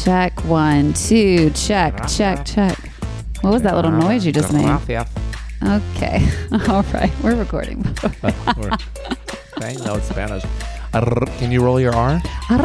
Check 1, 2. Check, check, check. What was that little noise you just made? Okay. All right. We're recording. Okay, no, it's Spanish. Can you roll your R?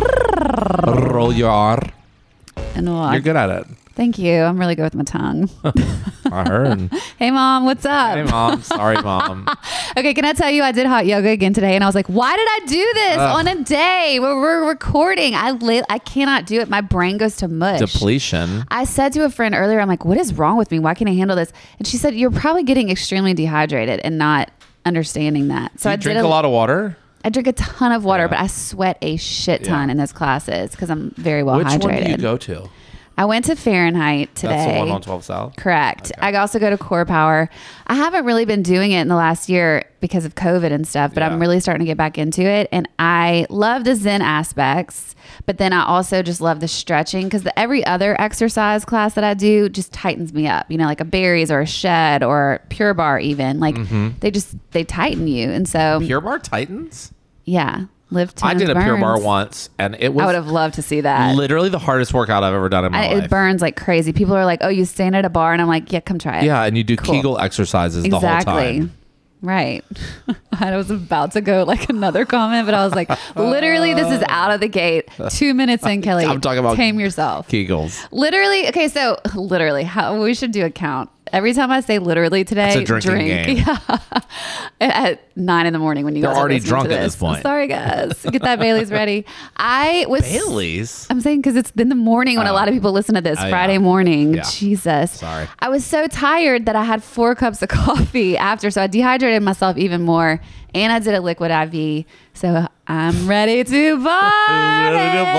Roll your R. No, You're good at it. Thank you. I'm really good with my tongue. I heard. Hey, Mom. What's up? Hey, Mom. Sorry, Mom. Okay, can I tell you I did hot yoga again today, and I was like, why did I do this on a day where we're recording? I cannot do it. My brain goes to mush. Depletion. I said to a friend earlier, I'm like, what is wrong with me? Why can't I handle this? And she said, you're probably getting extremely dehydrated and not understanding that. So I drink a lot of water. I drink a ton of water, but I sweat a shit ton in those classes because I'm very well hydrated. Which one do you go to? I went to Fahrenheit today. That's the one on 12 South? Correct. Okay. I also go to Core Power. I haven't really been doing it in the last year because of COVID and stuff, but I'm really starting to get back into it. And I love the Zen aspects, but then I also just love the stretching because every other exercise class that I do just tightens me up, you know, like a Barry's or a Shed or Pure Bar even. Like they tighten you. And so Pure Bar tightens? Yeah. I did a Pure Bar once, and it was... I would have loved to see that. Literally the hardest workout I've ever done in my life. It burns like crazy. People are like, oh, you stand at a bar? And I'm like, yeah, come try it. Yeah, and you do Kegel exercises the whole time. Right. I was about to go like another comment, but I was like, literally, this is out of the gate. 2 minutes in, Kelly. I'm talking about tame yourself. Kegels. Literally. Okay, so literally, we should do a count. Every time I say literally today, it's a drinking game. Yeah. At 9 a.m. when you They're guys already drunk at this point. Sorry, guys. Get that Bailey's ready. Bailey's? I'm saying because it's in the morning when a lot of people listen to this. Friday morning. Yeah. Jesus. Sorry. I was so tired that I had 4 cups of coffee after, so I dehydrated myself even more. And I did a liquid IV. So I'm ready to party.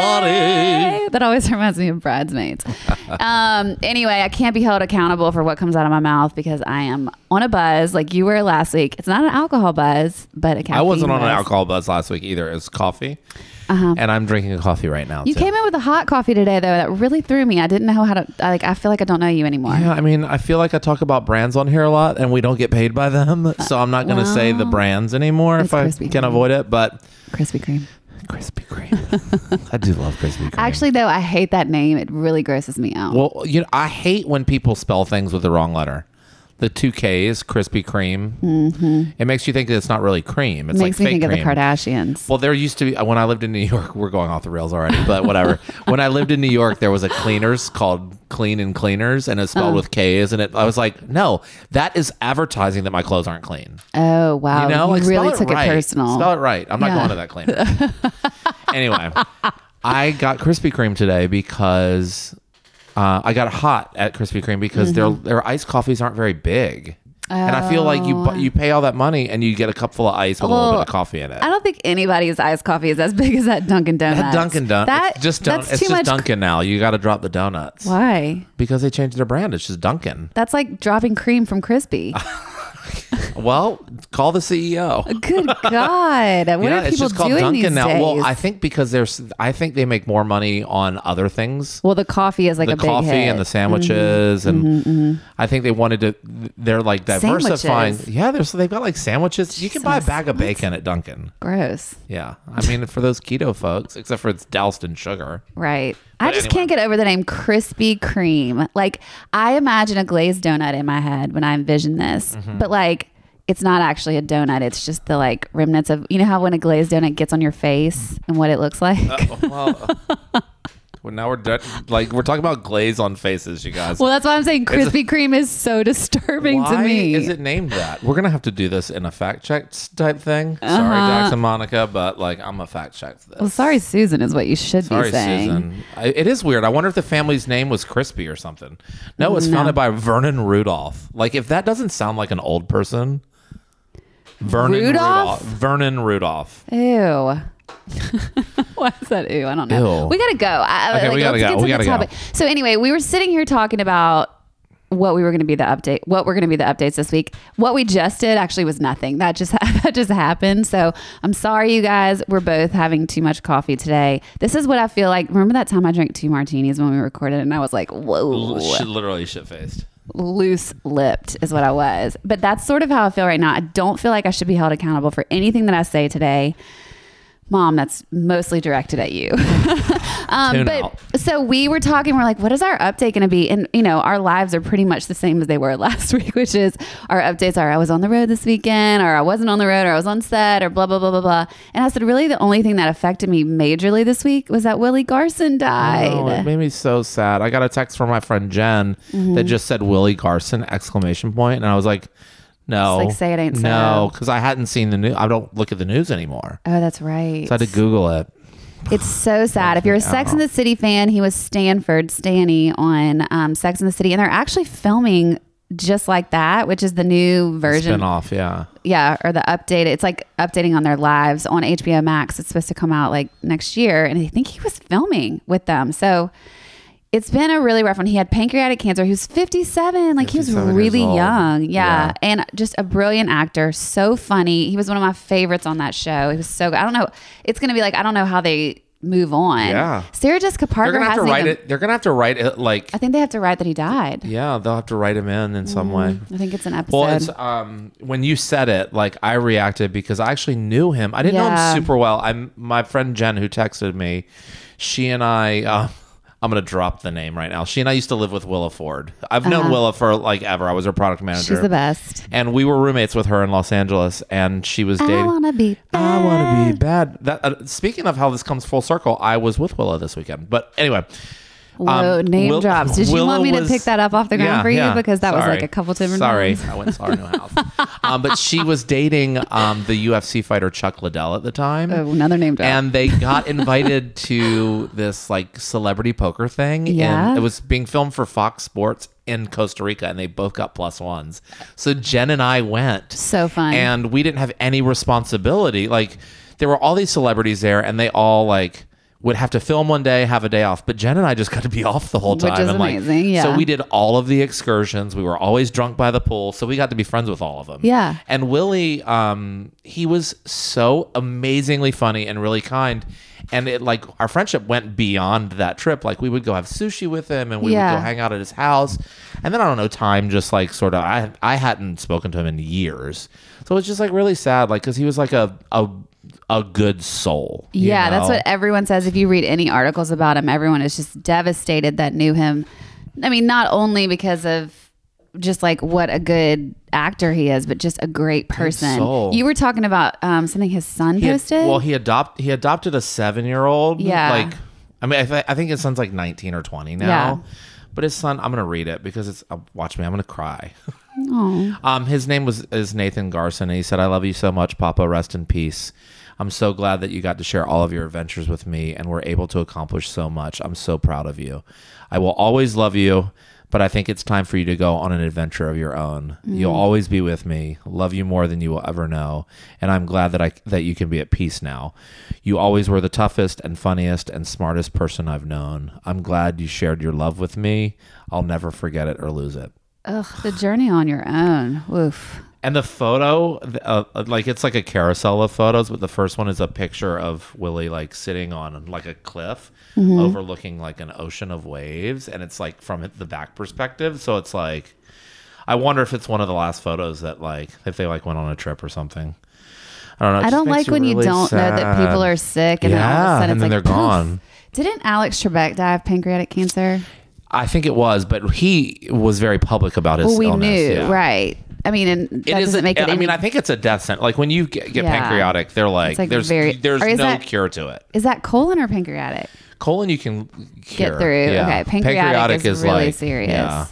That always reminds me of Bridesmaids. Anyway, I can't be held accountable for what comes out of my mouth because I am on a buzz like you were last week. It's not an alcohol buzz, but a caffeine I wasn't on buzz. an alcohol buzz last week either. It's coffee. And I'm drinking a coffee right now. You came in with a hot coffee today, though. That really threw me. I didn't know how to. I feel like I don't know you anymore. Yeah, I mean, I feel like I talk about brands on here a lot, and we don't get paid by them, so I'm not going to say the brands anymore if I can avoid it. But Krispy Kreme. Krispy Kreme. I do love Krispy Kreme. Actually, though, I hate that name. It really grosses me out. Well, I hate when people spell things with the wrong letter. The 2 Ks, Krispy Kreme. Mm-hmm. It makes you think that it's not really cream. It's makes like me think cream. Of the Kardashians. Well, there used to be, when I lived in New York, we're going off the rails already, but whatever. When I lived in New York, there was a cleaners called Clean and Cleaners, and it's spelled with Ks. And I was like, no, that is advertising that my clothes aren't clean. Oh, wow. You know, you like, really took right. it personal. Spell it right. I'm not going to that cleaner. Anyway, I got Krispy Kreme today because I got hot at Krispy Kreme because their iced coffees aren't very big. And I feel like you pay all that money and you get a cup full of ice with a little bit of coffee in it. I don't think anybody's iced coffee is as big as that Dunkin' Donuts. That Dunkin' Donuts. It's just Dunkin' now. You got to drop the donuts. Why? Because they changed their brand. It's just Dunkin'. That's like dropping cream from Crispy. Well, call the CEO. Good God. What are people doing Dunkin' these now. days? Well, I think because I think they make more money on other things. Well, the coffee is like a big hit. The coffee and the sandwiches. And I think they wanted to, they're like diversifying. Sandwiches. Yeah, they've got like sandwiches. You can buy a bag of bacon at Dunkin'. Gross. Yeah. I mean, for those keto folks, except for it's doused in sugar. Right. I just can't get over the name Krispy Kreme. Like, I imagine a glazed donut in my head when I envision this, but like, it's not actually a donut. It's just the like remnants of, you know how when a glazed donut gets on your face and what it looks like? Well, now we're talking about glaze on faces, you guys. Well, that's why I'm saying Krispy Kreme is so disturbing to me. Why is it named that? We're going to have to do this in a fact check type thing. Sorry, Dax and Monica, but like I'm a fact check this. Well, sorry, Susan is what you should be saying. Sorry, Susan. It is weird. I wonder if the family's name was Crispy or something. No, it's founded by Vernon Rudolph. Like if that doesn't sound like an old person. Vernon Rudolph. Ew. Why is that? Ew, I don't know. Ew. We gotta go. We gotta go. So anyway, we were sitting here talking about what we're going to be the updates this week. What we just did actually was nothing. That just happened. So I'm sorry, you guys. We're both having too much coffee today. This is what I feel like. Remember that time I drank 2 martinis when we recorded, and I was like, whoa, literally shit faced. Loose lipped is what I was. But that's sort of how I feel right now. I don't feel like I should be held accountable for anything that I say today. Mom, that's mostly directed at you. Tune out. So we were talking, we're like, what is our update going to be? And, our lives are pretty much the same as they were last week, which is our updates are I was on the road this weekend, or I wasn't on the road, or I was on set, or blah, blah, blah, blah, blah. And I said, really, the only thing that affected me majorly this week was that Willie Garson died. Oh, it made me so sad. I got a text from my friend Jen that just said Willie Garson ! And I was like, no, Just like, say it ain't so. no, because I hadn't seen the news. I don't look at the news anymore. Oh, that's right. So I had to Google it. It's so sad. If you're a Sex and the City fan, he was Stanny on Sex and the City. And they're actually filming Just Like That, which is the new version. Spin-off, yeah. Yeah, or the update. It's like updating on their lives on HBO Max. It's supposed to come out like next year. And I think he was filming with them. So it's been a really rough one. He had pancreatic cancer. He was 57. Like, he was 57 really years old. young. Yeah. And just a brilliant actor. So funny. He was one of my favorites on that show. He was so good. I don't know. It's going to be like, I don't know how they move on. Yeah. Sarah Jessica Parker They're gonna have to hasn't write even- it. They're gonna have to write it like. I think they have to write that he died. Yeah, they'll have to write him in some way. I think it's an episode. Well, it's when you said it, like, I reacted because I actually knew him. I didn't know Yeah. him super well. My friend Jen, who texted me, she and I. I'm going to drop the name right now. She and I used to live with Willa Ford. I've known Willa for like ever. I was her product manager. She's the best. And we were roommates with her in Los Angeles, and she was dating. I want to be bad. I want to be bad. That, speaking of how this comes full circle, I was with Willa this weekend. But anyway. Whoa, name drops. Did you Willa want me to was- pick that up off the ground for you? yeah. Because that was Sorry. like a couple different Sorry, times. I went and saw her new house. But she was dating the UFC fighter Chuck Liddell at the time. Oh, another name drop. And they got invited to this like celebrity poker thing. Yeah. And it was being filmed for Fox Sports in Costa Rica, and they both got +1s. So Jen and I went. So fun. And we didn't have any responsibility. Like, there were all these celebrities there, and they all like would have to film one day, have a day off. But Jen and I just got to be off the whole time. Which is and amazing, yeah. So we did all of the excursions. We were always drunk by the pool. So we got to be friends with all of them. Yeah. And Willie, he was so amazingly funny and really kind. And it like our friendship went beyond that trip. Like, we would go have sushi with him, and we would go hang out at his house. And then I don't know, time just like sort of I hadn't spoken to him in years. So it was just like really sad, like, because he was like a good soul. you Yeah, that's know? what everyone says. If you read any articles about him, everyone is just devastated that knew him. I mean, not only because of just like what a good actor he is, but just a great person. soul. You were talking about something his son posted. He adopted a 7-year-old. Yeah. Like, I mean, I think his son's like 19 or 20 now. Yeah. But his son, I'm gonna read it because it's. Watch me, I'm gonna cry. Aw. His name is Nathan Garson, and he said, "I love you so much, Papa. Rest in peace. I'm so glad that you got to share all of your adventures with me and were able to accomplish so much. I'm so proud of you. I will always love you, but I think it's time for you to go on an adventure of your own. You'll always be with me. Love you more than you will ever know, and I'm glad that you can be at peace now. You always were the toughest and funniest and smartest person I've known. I'm glad you shared your love with me. I'll never forget it or lose it." Ugh, the journey on your own. Oof. And the photo, like, it's like a carousel of photos, but the first one is a picture of Willie like sitting on like a cliff overlooking like an ocean of waves, and it's like from the back perspective. So it's like, I wonder if it's one of the last photos that like if they like went on a trip or something. I don't know. It I just don't makes like when you really don't know that sad. people are sick and then all of a Yeah, sudden and it's then like they're poof. gone. Didn't Alex Trebek die of pancreatic cancer? I think it was, but he was very public about his Well, we illness. knew, yeah. right? I mean, and that It doesn't make it. I any, mean, I think it's a death sentence. Like when you get Yeah. pancreatic, they're like, It's like there's very- there's or is no that- cure to it. is that colon or pancreatic? Colon you can cure. Get through. Yeah. Okay, pancreatic is really like, serious. Yeah.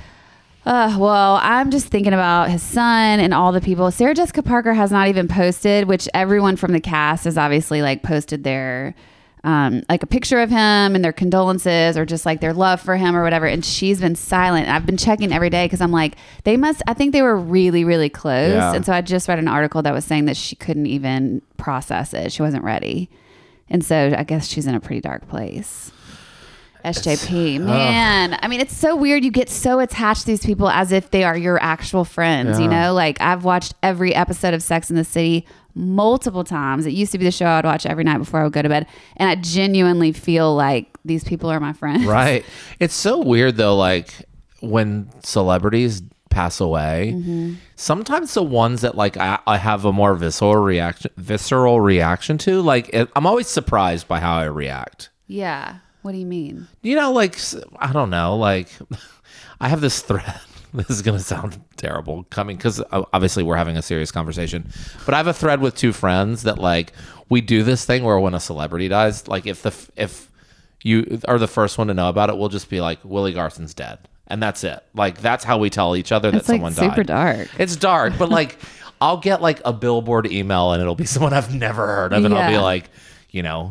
Well, I'm just thinking about his son and all the people. Sarah Jessica Parker has not even posted, which everyone from the cast has obviously like posted their like a picture of him and their condolences or just like their love for him or whatever. And she's been silent. I've been checking every day because I'm like, I think they were really, really close. Yeah. And so I just read an article that was saying that she couldn't even process it. She wasn't ready. And so I guess she's in a pretty dark place. SJP, man. I mean, it's so weird. You get so attached to these people as if they are your actual friends, you know? Like, I've watched every episode of Sex and the City multiple times. It used to be the show I'd watch every night before I would go to bed. And I genuinely feel like these people are my friends. Right. It's so weird though, like when celebrities pass away, sometimes the ones that like I have a more visceral reaction to, like I'm always surprised by how I react. Yeah. What do you mean? You know, like, I don't know, like I have this thread. This is going to sound terrible coming because obviously we're having a serious conversation, but I have a thread with two friends that like we do this thing where when a celebrity dies, like if you are the first one to know about it, we'll just be like, Willie Garson's dead. And that's it. Like, that's how we tell each other that someone died. It's super dark. It's dark, but like, I'll get like a Billboard email and it'll be someone I've never heard of. And I'll be like, you know,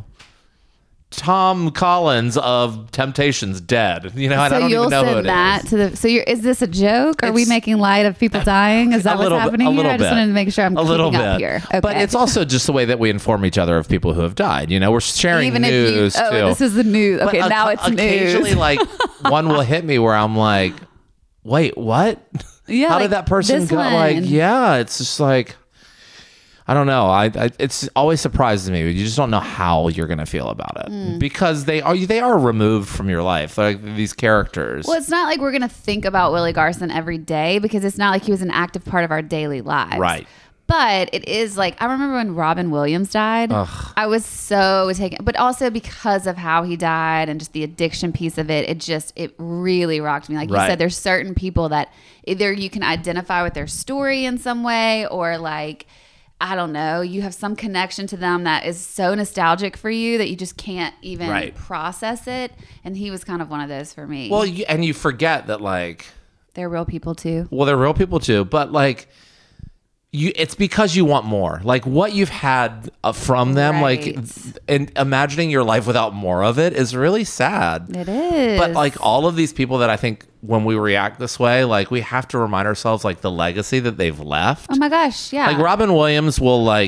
Tom Collins of Temptation's dead. You know, and I don't even know who it is. Is this a joke? Are we making light of people dying? Is that what's happening here? I just wanted to make sure I'm keeping up here. Okay. But it's also just the way that we inform each other of people who have died. You know, we're sharing news too. This is the news. Okay, now it's news. Occasionally, like, one will hit me where I'm like, wait, what? Yeah. How did that person go? Like, yeah, it's just like, I don't know. It's always surprises me. You just don't know how you're going to feel about it because they are removed from your life. Like these characters. Well, it's not like we're going to think about Willie Garson every day because it's not like he was an active part of our daily lives. Right. But it is like, I remember when Robin Williams died, I was so taken, but also because of how he died and just the addiction piece of it, it really rocked me. Like you said, there's certain people that either you can identify with their story in some way or like, I don't know, you have some connection to them that is so nostalgic for you that you just can't even process it. And he was kind of one of those for me. Well, and you forget that like... They're real people too. Well, they're real people too. But like, it's because you want more. Like what you've had from them, like, and imagining your life without more of it is really sad. It is. But like all of these people that I think when we react this way, like we have to remind ourselves like the legacy that they've left. Oh my gosh, yeah. Like Robin Williams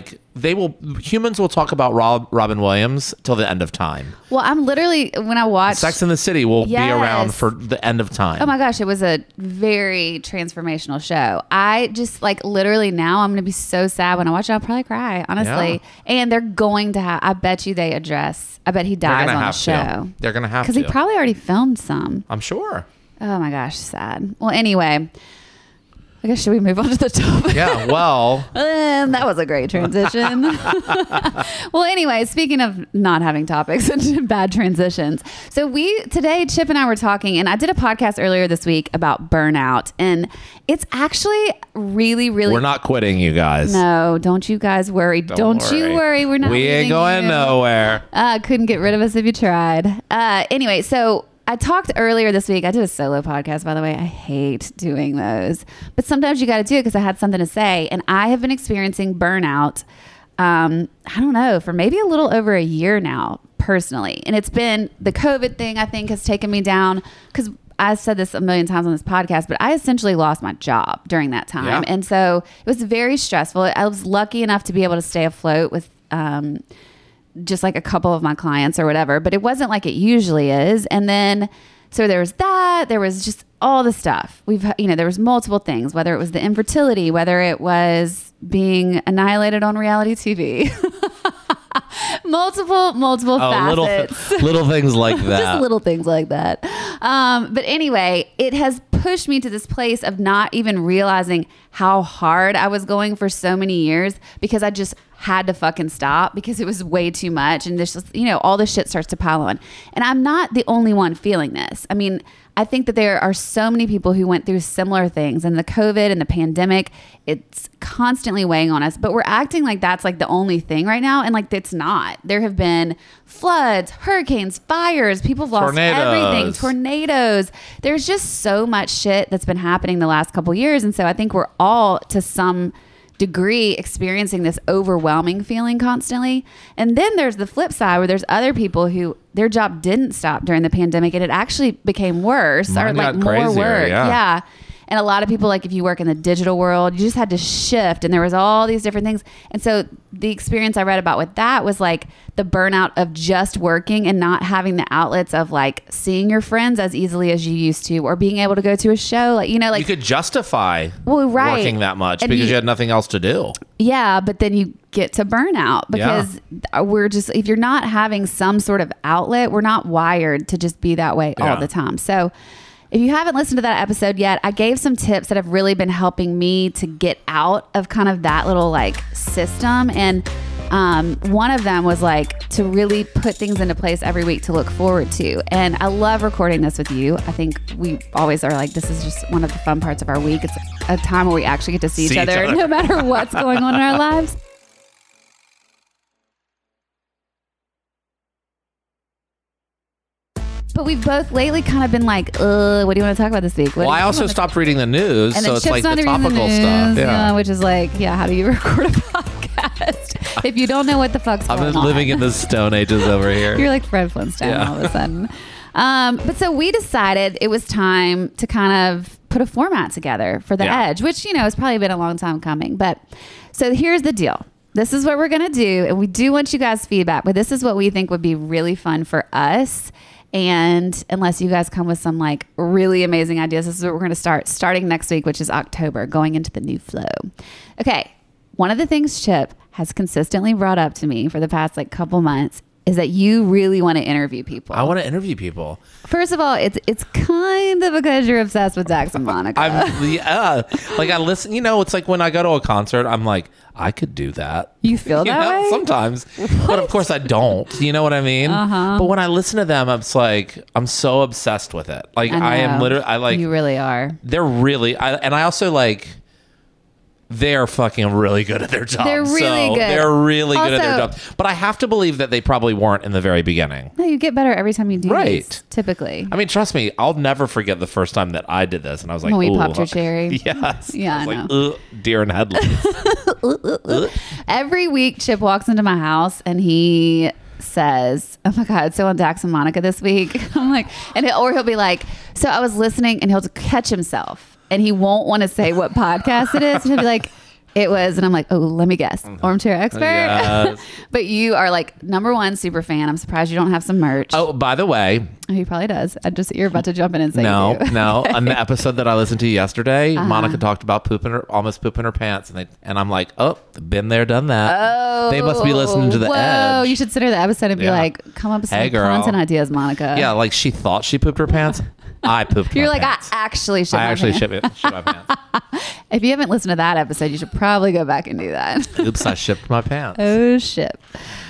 humans will talk about Robin Williams till the end of time. Well, I'm literally, when I watch Sex and the City will be around for the end of time. Oh my gosh, it was a very transformational show. I just like literally now I'm going to be so sad when I watch it. I'll probably cry, honestly. Yeah. And they're going to have, I bet he dies on the show. They're going to have to. Because he probably already filmed some. I'm sure. Oh my gosh, sad. Well, anyway, I guess should we move on to the topic? Yeah, well. That was a great transition. Well, anyway, speaking of not having topics and bad transitions. So today, Chip and I were talking, and I did a podcast earlier this week about burnout. And it's actually really, really... We're not quitting, you guys. No, don't you guys worry. Don't you worry. We're not We ain't going nowhere. Couldn't get rid of us if you tried. Anyway, so... I talked earlier this week. I did a solo podcast, by the way. I hate doing those. But sometimes you got to do it because I had something to say. And I have been experiencing burnout, I don't know, for maybe a little over a year now, personally. And it's been the COVID thing, I think, has taken me down. Because I said this a million times on this podcast, but I essentially lost my job during that time. Yeah. And so it was very stressful. I was lucky enough to be able to stay afloat with... just like a couple of my clients or whatever, but it wasn't like it usually is. And then, so there was that, there was just all the stuff there was multiple things, whether it was the infertility, whether it was being annihilated on reality TV, multiple facets, little things like that, just little things like that. But anyway, it has pushed me to this place of not even realizing how hard I was going for so many years because I just had to fucking stop because it was way too much. And there's just, all this shit starts to pile on. And I'm not the only one feeling this. I mean, I think that there are so many people who went through similar things, and the COVID and the pandemic, it's constantly weighing on us, but we're acting like that's like the only thing right now. And like, it's not. There have been floods, hurricanes, fires, people have lost everything, tornadoes. There's just so much shit that's been happening the last couple years. And so I think we're all to some degree experiencing this overwhelming feeling constantly. And then there's the flip side where there's other people who their job didn't stop during the pandemic and it actually became worse. Mine or like more crazier, work. Yeah. And a lot of people, like if you work in the digital world, you just had to shift and there was all these different things. And so the experience I read about with that was like the burnout of just working and not having the outlets of like seeing your friends as easily as you used to, or being able to go to a show. Like, like you could justify working that much and because you had nothing else to do. Yeah. But then you get to burnout because we're just, if you're not having some sort of outlet, we're not wired to just be that way all the time. So if you haven't listened to that episode yet, I gave some tips that have really been helping me to get out of kind of that little like system. And one of them was like to really put things into place every week to look forward to. And I love recording this with you. I think we always are like, this is just one of the fun parts of our week. It's a time where we actually get to see each other no matter what's going on in our lives. But we've both lately kind of been like, what do you want to talk about this week? Well, I also stopped reading the news, so it's like the topical stuff. Yeah, which is like, how do you record a podcast if you don't know what the fuck's going on? I'm living in the Stone Ages over here. You're like Fred Flintstone all of a sudden. But so we decided it was time to kind of put a format together for The Edge, which, has probably been a long time coming. But so here's the deal. This is what we're going to do. And we do want you guys' feedback, but this is what we think would be really fun for us. And unless you guys come with some like really amazing ideas, this is what we're going to starting next week, which is October, going into the new flow. Okay. One of the things Chip has consistently brought up to me for the past like couple months is that you really want to interview people. I want to interview people. First of all, it's kind of because you're obsessed with Dax and Monica. Like I listen, it's like when I go to a concert, I'm like, I could do that. You feel that way? Sometimes. But of course I don't. You know what I mean? Uh-huh. But when I listen to them, I'm so obsessed with it. Like I am literally, you really are. They're really, and I also like, they're fucking really good at their job. They're really good. They're really good at their job. But I have to believe that they probably weren't in the very beginning. No, you get better every time you do these, typically. I mean, trust me, I'll never forget the first time that I did this. And I was like, when we popped your cherry. Yes. Yeah, I was like, deer in headlights. Every week, Chip walks into my house and he says, oh my God, so on Dax and Monica this week. I'm like, or he'll be like, so I was listening, and he'll catch himself. And he won't want to say what podcast it is. And he'll be like, it was. And I'm like, oh, let me guess. Armchair Expert. Yes. But you are like number one super fan. I'm surprised you don't have some merch. Oh, by the way. Oh, he probably does. You're about to jump in and say no. Okay. On the episode that I listened to yesterday, Monica talked about almost pooping her pants. And I'm like, oh, been there, done that. Oh. They must be listening to The Edge. You should send her the episode and be like, come up with some content ideas, Monica. Yeah, like she thought she pooped her pants. I pooped You're my like, pants. I actually shit my pants. Shit my pants. If you haven't listened to that episode, you should probably go back and do that. Oops, I shipped my pants. Oh, shit.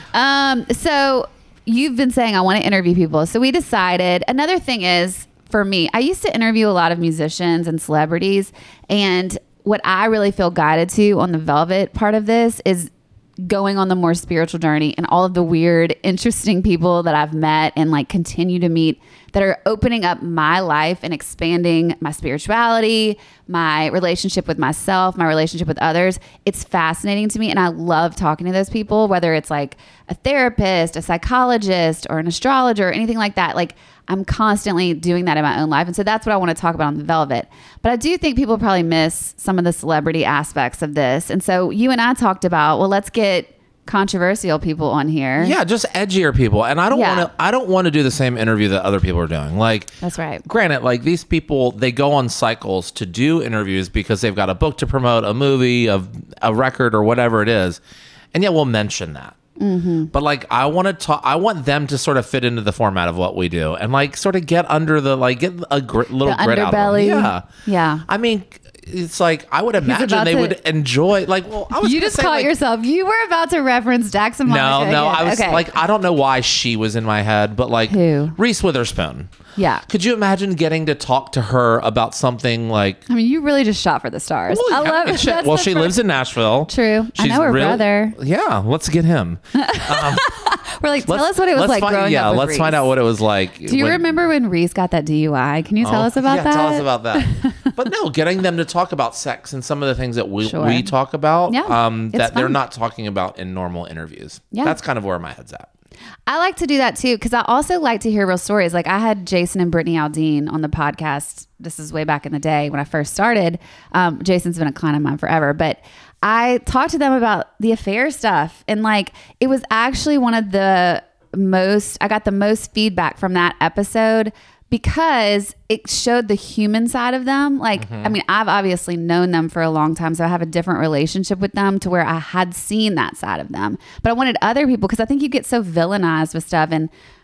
So you've been saying I want to interview people. So we decided, another thing is, for me, I used to interview a lot of musicians and celebrities. And what I really feel guided to on the Velvet part of this is going on the more spiritual journey, and all of the weird, interesting people that I've met and like continue to meet that are opening up my life and expanding my spirituality, my relationship with myself, my relationship with others. It's fascinating to me. And I love talking to those people, whether it's like a therapist, a psychologist, or an astrologer, or anything like that. Like I'm constantly doing that in my own life. And so that's what I want to talk about on The Velvet. But I do think people probably miss some of the celebrity aspects of this. And so you and I talked about, well, let's get controversial people on here. Yeah, just edgier people. And I don't want to do the same interview that other people are doing. Like, that's right. Granted, like these people, they go on cycles to do interviews because they've got a book to promote, a movie, a record, or whatever it is. And yeah, we'll mention that. Mm-hmm. But like, I want them to sort of fit into the format of what we do, and like sort of get under the, like, get a little grit out of them. Yeah. Yeah. I mean, it's like, I would imagine they would enjoy, like, well, I was you just caught yourself. You were about to reference Dax and Monica. No, I was like, I don't know why she was in my head, but like, who? Reese Witherspoon. Yeah. Could you imagine getting to talk to her about something like... I mean, you really just shot for the stars. Well, I love it. Well, she lives in Nashville. True. I know her brother. Yeah, let's get him. We're like, tell us what it was like growing up with Yeah, let's Reese. Find out what it was like. Do you remember when Reese got that DUI? Can you tell us about that? Yeah, tell us about that. But no, getting them to talk about sex and some of the things that we talk about that they're not talking about in normal interviews. Yeah. That's kind of where my head's at. I like to do that too, because I also like to hear real stories. Like I had Jason and Brittany Aldean on the podcast. This is way back in the day when I first started. Jason's been a client of mine forever, but I talked to them about the affair stuff. And like, it was actually one of the I got the most feedback from that episode because it showed the human side of them. Like, I mean, I've obviously known them for a long time, so I have a different relationship with them to where I had seen that side of them. But I wanted other people, because I think you get so villainized with stuff. And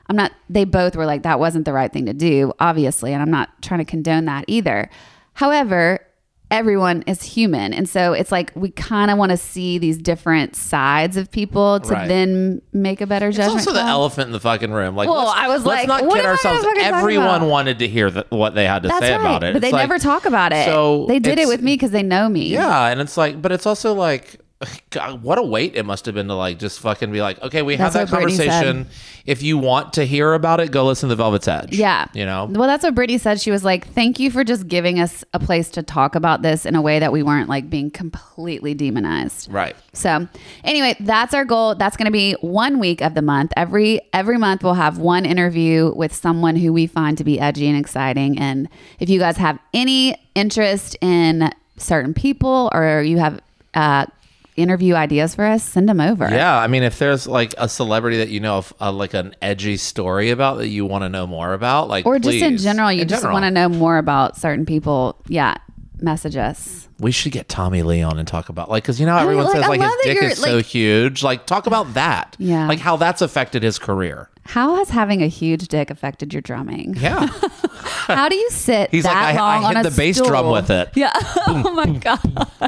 they both were like, that wasn't the right thing to do, obviously. And I'm not trying to condone that either. However, everyone is human. And so it's like, we kind of want to see these different sides of people to then make a better judgment. It's also call. the elephant in the fucking room. Like, well, I was let's like, not what kid am I ourselves. fucking talking Everyone about? wanted to hear what they had to That's say right. about it. But they never talk about it. So they did it it's- with me because they know me. Yeah. And it's like, but it's also like, God, what a weight it must have been to like just fucking be like, okay, we have That's that what Brittany conversation. If you want to hear about it, go listen to Velvet's Edge. Yeah. You know? Well, that's what Brittany said. She was like, thank you for just giving us a place to talk about this in a way that we weren't like being completely demonized. Right. So anyway, that's our goal. That's going to be 1 week of the month. Every month we'll have one interview with someone who we find to be edgy and exciting. And if you guys have any interest in certain people or you have interview ideas for us, send them over. Yeah, I mean, if there's like a celebrity that you know of, like an edgy story about that you want to know more about, like, Or just in please. general, you just want to know more about certain people. Yeah, message us. We should get Tommy Lee on and talk about, like, because you know how everyone says I like his love that dick you're, is so like- huge. Like, talk about that. Yeah. Like how that's affected his career. How has having a huge dick affected your drumming? Yeah. How do you sit He's that like, long I on hit a the bass stool? drum with it. Yeah. Oh my god.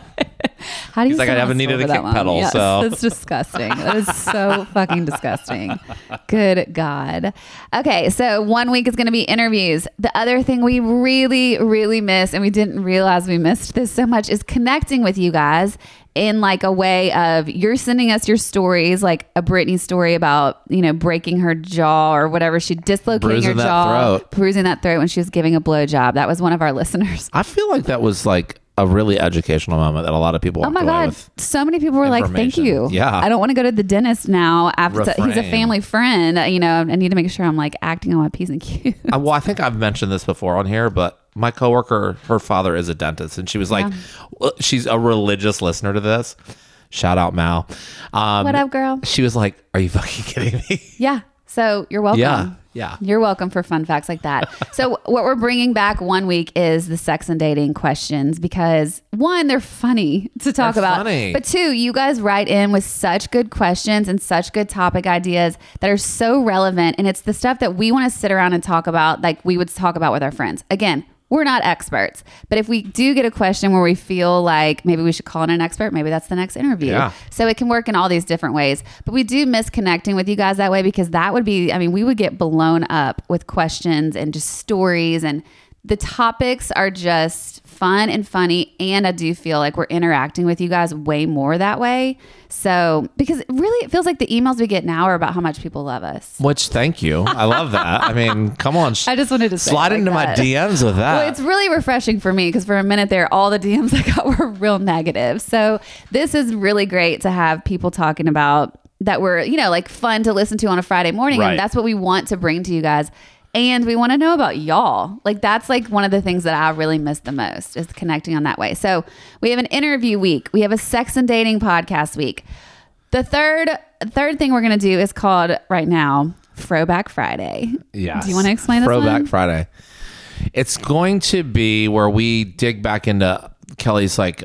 How do you? He's like, sit I on haven't stool needed a for that kick long? pedal, Yes, so. that's disgusting. That is so fucking disgusting. Good God. Okay, so 1 week is going to be interviews. The other thing we really, really miss, and we didn't realize we missed this so much, is connecting with you guys in like a way of you're sending us your stories, like a Brittany story about, you know, breaking her jaw or whatever. She dislocating Bruising her that jaw, throat. bruising that throat when she was giving a blowjob. That was one of our listeners. I feel like that was like a really educational moment that a lot of people Oh walked my away God. with. So many people were like, thank information. you. Yeah. I don't want to go to the dentist now after he's a Refrain. family friend. You know, I need to make sure I'm like acting on my P's and Q's. Well, I think I've mentioned this before on here, but my coworker, her father is a dentist, and she was like, she's a religious listener to this. Shout out, Mal. What up, girl? She was like, "Are you fucking kidding me?" Yeah. So you're welcome. Yeah. You're welcome for fun facts like that. So what we're bringing back 1 week is the sex and dating questions because one, they're funny to talk They're about. funny. But two, you guys write in with such good questions and such good topic ideas that are so relevant. And it's the stuff that we want to sit around and talk about like we would talk about with our friends. Again, we're not experts, but if we do get a question where we feel like maybe we should call in an expert, maybe that's the next interview. Yeah. So it can work in all these different ways. But we do miss connecting with you guys that way because that would be, I mean, we would get blown up with questions and just stories, and the topics are just fun and funny. And I do feel like we're interacting with you guys way more that way. So, because really it feels like the emails we get now are about how much people love us. Which, thank you. I love that. I mean, come on. I just wanted to say slide it like into my that. DMs with that. Well, it's really refreshing for me because for a minute there, all the DMs I got were real negative. So this is really great to have people talking about that were, you know, like fun to listen to on a Friday morning. Right. And that's what we want to bring to you guys. And we want to know about y'all. Like that's like one of the things that I really miss the most is connecting on that way. So we have an interview week. We have a sex and dating podcast week. The third thing we're going to do is called right now Throwback Friday. Yes. Do you want to explain this Throwback one? Friday. It's going to be where we dig back into Kelly's like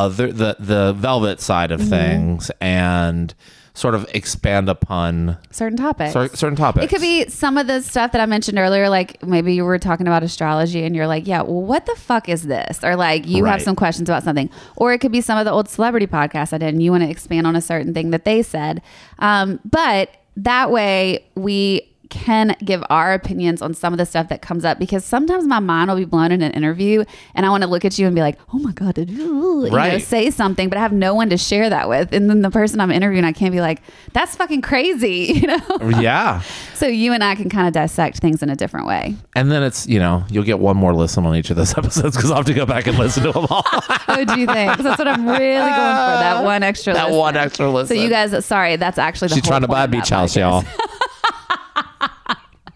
the Velvet side of things and sort of expand upon Certain topics. certain topics. It could be some of the stuff that I mentioned earlier, like maybe you were talking about astrology and you're like, yeah, well, what the fuck is this? Or like you have Right. some questions about something. Or it could be some of the old celebrity podcasts I did and you want to expand on a certain thing that they said. But that way we can give our opinions on some of the stuff that comes up because sometimes my mind will be blown in an interview and I want to look at you and be like, oh my God, did you know, Right. say something, but I have no one to share that with. And then the person I'm interviewing, I can't be like, that's fucking crazy, you know? Yeah. So you and I can kind of dissect things in a different way. And then it's, you know, you'll get one more listen on each of those episodes because I'll have to go back and listen to them all. What do you think? 'Cause that's what I'm really going for. That one extra That listen. one extra listen. So you guys, sorry, that's actually the She's whole trying to point buy a of that beach house, podcast. y'all.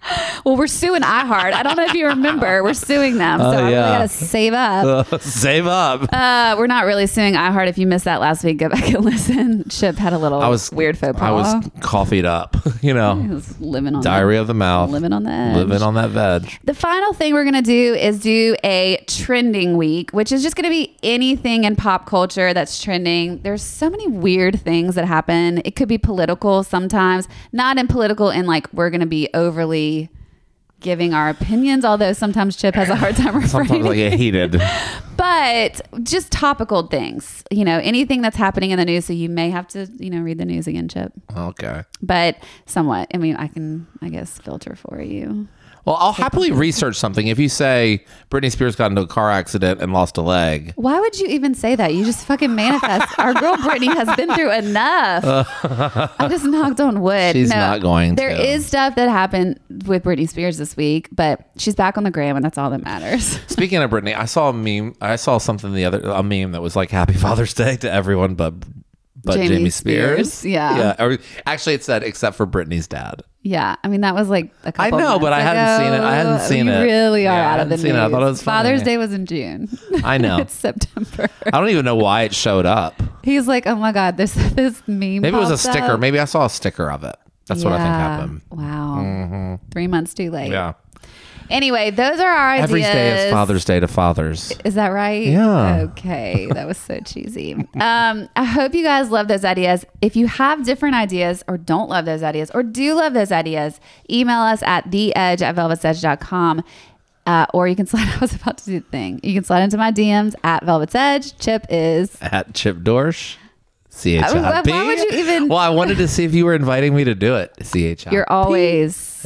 Well, we're suing iHeart. I don't know if you remember. We're suing them. So I really got to save up. Save up. We're not really suing iHeart. If you missed that last week, go back and listen. Chip had a little weird faux pas. I was coffeeed up, He was living on diarrhea of the mouth. living on the edge. Living on that veg. The final thing we're going to do is do a trending week, which is just going to be anything in pop culture that's trending. There's so many weird things that happen. It could be political sometimes, not in political and like we're going to be overly giving our opinions, although sometimes Chip has a hard time refraining. Sometimes I get heated. But just topical things, anything that's happening in the news. So you may have to, read the news again, Chip. Okay. But somewhat. I mean, I can, I guess, filter for you. Well, I'll happily research something. If you say Britney Spears got into a car accident and lost a leg. Why would you even say that? You just fucking manifest. Our girl Britney has been through enough. I just knocked on wood. She's not going to. There is stuff that happened with Britney Spears this week, but she's back on the gram, and that's all that matters. Speaking of Britney, I saw a meme. I saw something a meme that was like Happy Father's Day to everyone but Jamie Spears. Yeah. Or, actually, it said except for Britney's dad. Yeah, I mean that was like a couple. I know, but I hadn't seen it. I hadn't seen it. You really are out of the news. I thought it was funny. Father's Day was in June. I know. It's September. I don't even know why it showed up. He's like, oh my god, this meme. Maybe it was a sticker. Up. Maybe I saw a sticker of it. That's what I think happened. Wow. Mm-hmm. 3 months too late. Yeah. Anyway, those are our ideas. Every day is Father's Day to fathers. Is that right? Yeah. Okay. That was so cheesy. I hope you guys love those ideas. If you have different ideas or don't love those ideas or do love those ideas, email us at theedge@velvetsedge.com. Or you can slide, I was about to do the thing. You can slide into my DMs at Velvet's Edge. Chip is at Chip Dorsch. CHIP. Why would you even? Well, I wanted to see if you were inviting me to do it. CHIP. You're always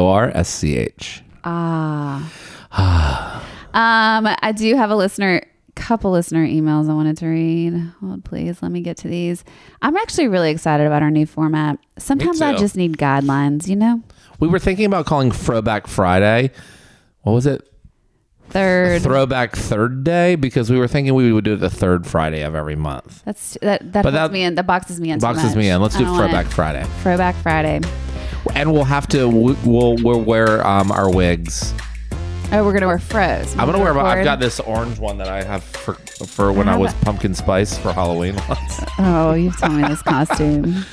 DORSCH. I do have couple listener emails I wanted to read. Hold, please. Let me get to these. I'm actually really excited about our new format. Sometimes I just need guidelines, We were thinking about calling Throwback Friday. What was it? Throwback Third Day, because we were thinking we would do it the third Friday of every month. That boxes me in. That boxes me in. Boxes me in. Let's do Throwback Friday. Throwback Friday. And we'll have to. We'll wear our wigs. Oh, we're gonna wear froze. I'm gonna wear. I've got this orange one that I have for when I was pumpkin spice for Halloween. Oh, you've told me this costume.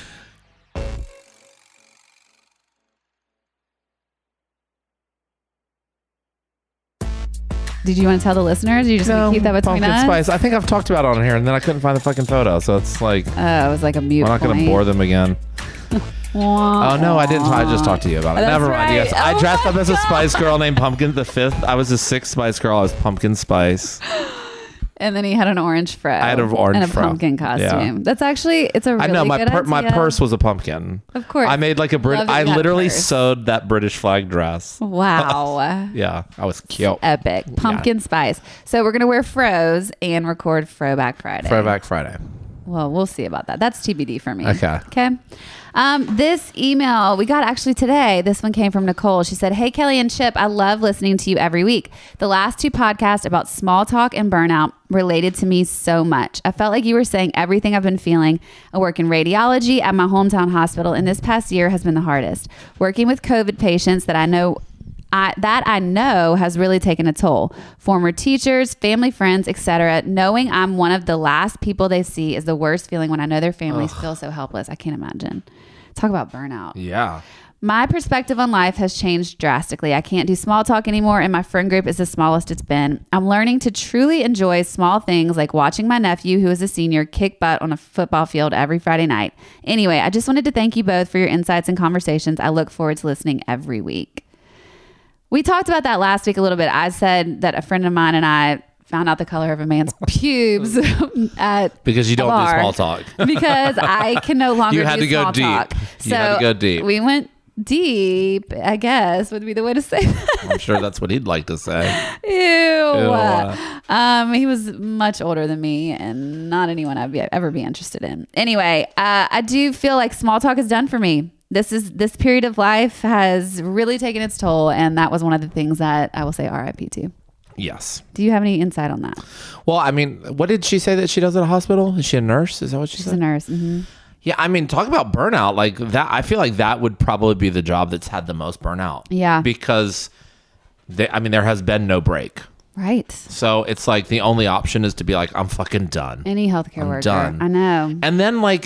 Did you want to tell the listeners? Or you just want to keep that between us? Pumpkin spice. I think I've talked about it on here, and then I couldn't find the fucking photo, so it's like. Oh, it was like a mute. We're not going to bore them again. Oh no, I didn't. I just talked to you about it. That's Never mind. right. Yes, I dressed up as a Spice Girl named Pumpkin. The fifth, I was the sixth Spice Girl. I was Pumpkin Spice. And then he had an orange fro. I had an orange and a fro. pumpkin costume. Yeah. That's actually it's a really I know good idea. my purse was a pumpkin. Of course. I made like a Brit. I literally sewed that British flag dress. Wow. Yeah, I was cute. Epic. Pumpkin spice. So we're gonna wear froze and record Throwback Friday. Throwback Friday. Well, we'll see about that. That's TBD for me. Okay. This email we got actually today. This one came from Nicole. She said, "Hey, Kelly and Chip, I love listening to you every week. The last 2 podcasts about small talk and burnout related to me so much. I felt like you were saying everything I've been feeling. I work in radiology at my hometown hospital, and this past year has been the hardest. Working with COVID patients that I know has really taken a toll. Former teachers, family, friends, etc. Knowing I'm one of the last people they see is the worst feeling when I know their families feel so helpless. I can't imagine. Talk about burnout. Yeah. My perspective on life has changed drastically. I can't do small talk anymore, and my friend group is the smallest it's been. I'm learning to truly enjoy small things like watching my nephew, who is a senior, kick butt on a football field every Friday night. Anyway, I just wanted to thank you both for your insights and conversations. I look forward to listening every week." We talked about that last week a little bit. I said that a friend of mine and I found out the color of a man's pubes at because you don't do small talk. Because I can no longer you had do to go small deep. talk. You had to go deep. We went deep, I guess, would be the way to say that. I'm sure that's what he'd like to say. Ew. He was much older than me and not anyone I'd ever be interested in. Anyway, I do feel like small talk is done for me. This period of life has really taken its toll, and that was one of the things that I will say RIP to. Yes. Do you have any insight on that? Well, I mean, what did she say that she does at a hospital? Is she a nurse? Is that what she said? She's a nurse. Mm-hmm. Yeah, I mean, talk about burnout. Like that, I feel like that would probably be the job that's had the most burnout. Yeah. Because, there has been no break. Right. So it's like the only option is to be like, I'm fucking done. Any healthcare worker. Done. I know. And then like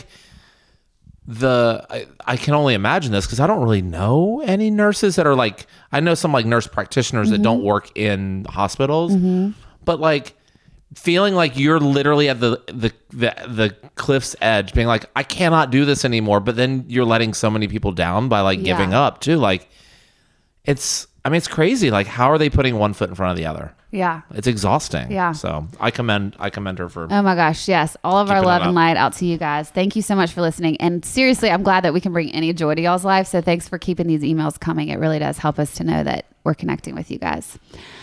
I can only imagine this because I don't really know any nurses that are like, I know some like nurse practitioners that don't work in hospitals, but like feeling like you're literally at the cliff's edge, being like, I cannot do this anymore. But then you're letting so many people down by like giving up too. Like it's crazy. Like how are they putting one foot in front of the other? Yeah. It's exhausting. Yeah. So I commend her for. Oh my gosh. Yes. All of our keeping love it and up. light out to you guys. Thank you so much for listening. And seriously, I'm glad that we can bring any joy to y'all's life. So thanks for keeping these emails coming. It really does help us to know that we're connecting with you guys.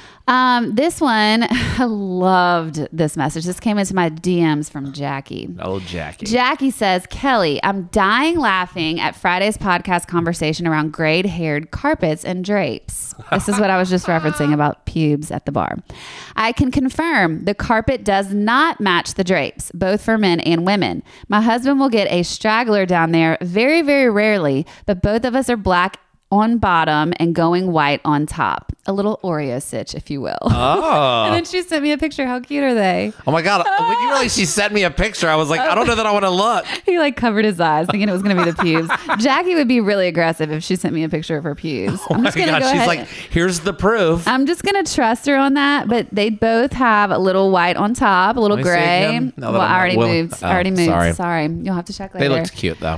This one, I loved this message. This came into my DMs from Jackie. Oh, Jackie. Jackie says, Kelly, I'm dying laughing at Friday's podcast conversation around grayed-haired carpets and drapes. This is what I was just referencing about pubes at the bar. I can confirm the carpet does not match the drapes, both for men and women. My husband will get a straggler down there very, very rarely, but both of us are black on bottom and going white on top. A little Oreo sitch, if you will. Oh. And then she sent me a picture. How cute are they? Oh my God. When you were like, she sent me a picture, I was like, I don't know that I want to look. He like covered his eyes thinking it was going to be the pubes. Jackie would be really aggressive if she sent me a picture of her pubes. Oh my God. She's like, here's the proof. I'm just going to trust her on that. But they both have a little white on top, a little Let me see gray. again. No, Well, I already moved. Oh, already moved. sorry. You'll have to check later. They looked cute though.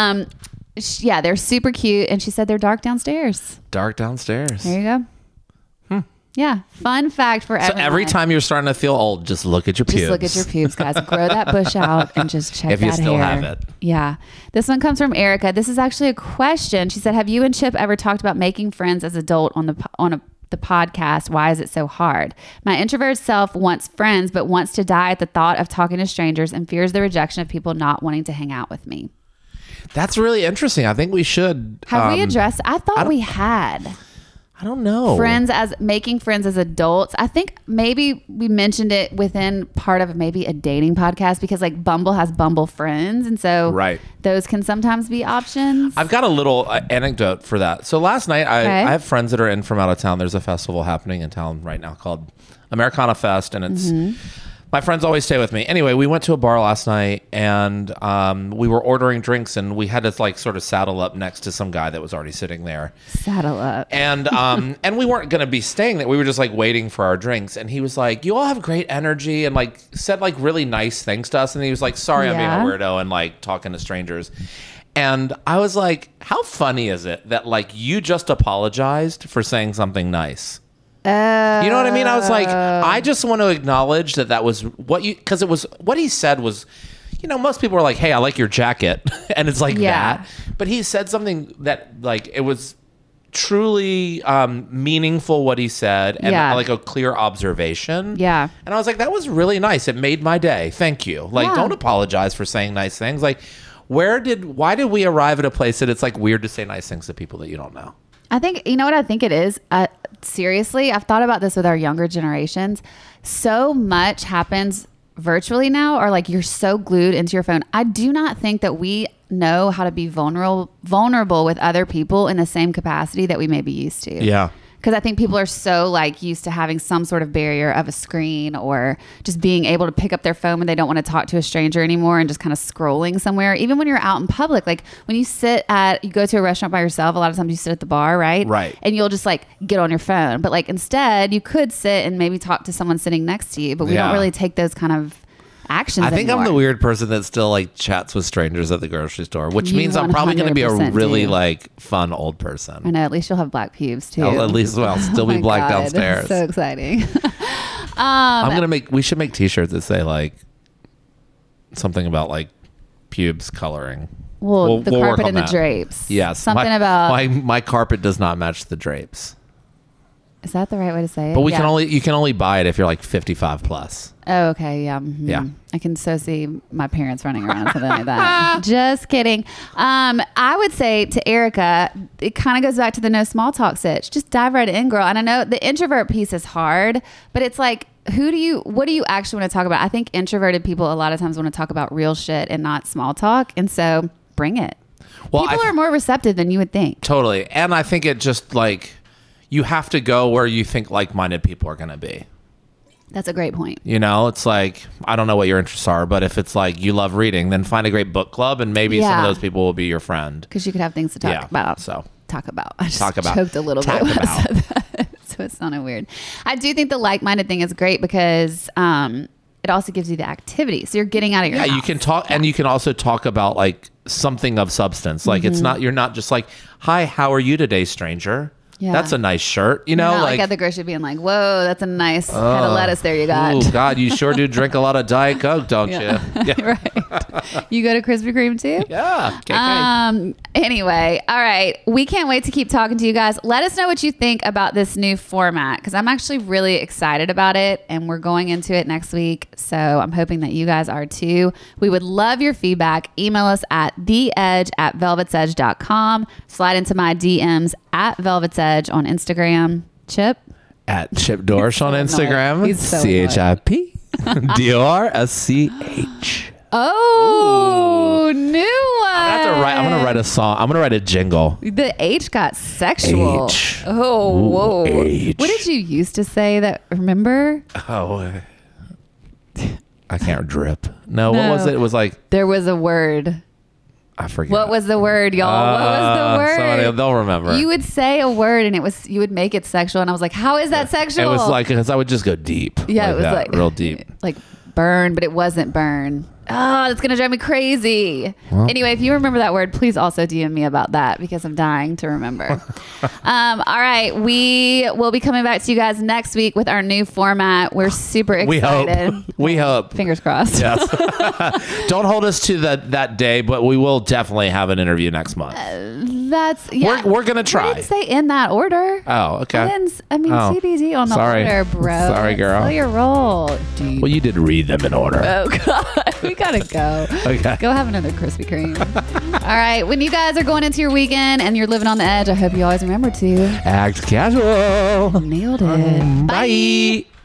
Yeah, they're super cute. And she said they're dark downstairs. Dark downstairs. There you go. Yeah. Fun fact for So everyone. every time you're starting to feel old, just look at your pubes. Just look at your pubes, guys. Grow that bush out and just check If you that still hair. have it. Yeah. This one comes from Erica. This is actually a question. She said, have you and Chip ever talked about making friends as adult on the podcast? Why is it so hard? My introverted self wants friends, but wants to die at the thought of talking to strangers and fears the rejection of people not wanting to hang out with me. That's really interesting. I think we should. Have we addressed? I thought we had. I don't know. Making friends as adults. I think maybe we mentioned it within part of maybe a dating podcast because like Bumble has Bumble friends. And so those can sometimes be options. I've got a little anecdote for that. So last night, I have friends that are in from out of town. There's a festival happening in town right now called Americana Fest. And it's, my friends always stay with me. Anyway, we went to a bar last night and we were ordering drinks and we had to like sort of saddle up next to some guy that was already sitting there. Saddle up. And and we weren't going to be staying there. We were just like waiting for our drinks. And he was like, you all have great energy, and like said like really nice things to us. And he was like, sorry, I'm being a weirdo and like talking to strangers. And I was like, how funny is it that like you just apologized for saying something nice? You know what I mean? I was like, I just want to acknowledge that was what you, because it was what he said was, you know, most people are like, hey, I like your jacket. And it's like that. But he said something that like, it was truly meaningful what he said and like a clear observation. Yeah. And I was like, that was really nice. It made my day. Thank you. Like, don't apologize for saying nice things. Like, why did we arrive at a place that it's like weird to say nice things to people that you don't know? I think, you know what I think it is? Seriously, I've thought about this with our younger generations. So much happens virtually now, or like you're so glued into your phone. I do not think that we know how to be vulnerable with other people in the same capacity that we may be used to. Yeah. Because I think people are so like used to having some sort of barrier of a screen or just being able to pick up their phone when they don't want to talk to a stranger anymore and just kind of scrolling somewhere. Even when you're out in public, like when you go to a restaurant by yourself, a lot of times you sit at the bar, right? Right. And you'll just like get on your phone. But like instead you could sit and maybe talk to someone sitting next to you, but we don't really take those kind of actions I think anymore. I'm the weird person that still like chats with strangers at the grocery store, which means I'm probably going to be a 100% really do. like fun old person. I know, at least you'll have black pubes too. At least I'll still Oh be my black God, downstairs. so exciting. we should make t-shirts that say like something about like pubes coloring. Well, the we'll work carpet on and the that. drapes. Yes. Something about... my carpet does not match the drapes. Is that the right way to say it? But you can only buy it if you're like 55 plus. Oh, okay. Yeah. Yeah. I can so see my parents running around and something like that. Just kidding. I would say to Erica, it kind of goes back to the no small talk sitch. Just dive right in, girl. And I know the introvert piece is hard, but it's like, what do you actually want to talk about? I think introverted people a lot of times want to talk about real shit and not small talk. And so bring it. Well, people are more receptive than you would think. Totally. And I think it just like, you have to go where you think like-minded people are going to be. That's a great point. You know, it's like, I don't know what your interests are, but if it's like you love reading, then find a great book club and maybe some of those people will be your friend. Because you could have things to talk about. So talk about. I just talk about. choked a little bit when I said that. So it sounded weird. I do think the like-minded thing is great because it also gives you the activity. So you're getting out of your house. You can talk, and you can also talk about like something of substance. Like it's not, you're not just like, hi, how are you today, stranger? Yeah. That's a nice shirt, you know? Not like at the grocery being like, whoa, that's a nice head of lettuce there you got. Oh, God, you sure do drink a lot of Diet Coke, don't you? Yeah. Right. You go to Krispy Kreme too? Yeah. KK. Anyway, all right. We can't wait to keep talking to you guys. Let us know what you think about this new format because I'm actually really excited about it and we're going into it next week. So I'm hoping that you guys are too. We would love your feedback. Email us at theedge@velvetsedge.com. Slide into my DMs at Velvet's Edge on Instagram. Chip? At Chip Dorsch on Instagram. He's so ChipDorsch. Oh, new one. I'm gonna write a song. I'm gonna write a jingle. The H got sexual. H. Oh, whoa. H. What did you used to say that, remember? Oh, I can't drip. No, what was it? It was like, there was a word. I forget. What was the word, y'all? What was the word? They'll remember. You would say a word and you would make it sexual. And I was like, how is that sexual? It was like, because I would just go deep. Yeah, it was like real deep. Like burn, but it wasn't burn. Oh, that's going to drive me crazy. Well, anyway, if you remember that word, please also DM me about that because I'm dying to remember. All right. We will be coming back to you guys next week with our new format. We're super excited. We hope. Fingers crossed. Yes. Don't hold us to that day, but we will definitely have an interview next month. We're going to try. I didn't say in that order. Oh, okay. TBD on the order, bro. Sorry, girl. Slow your roll, dude. Well, you did read them in order. Oh, God. We gotta go. Okay. Go have another Krispy Kreme. All right. When you guys are going into your weekend and you're living on the edge, I hope you always remember to act casual. Nailed it. Bye.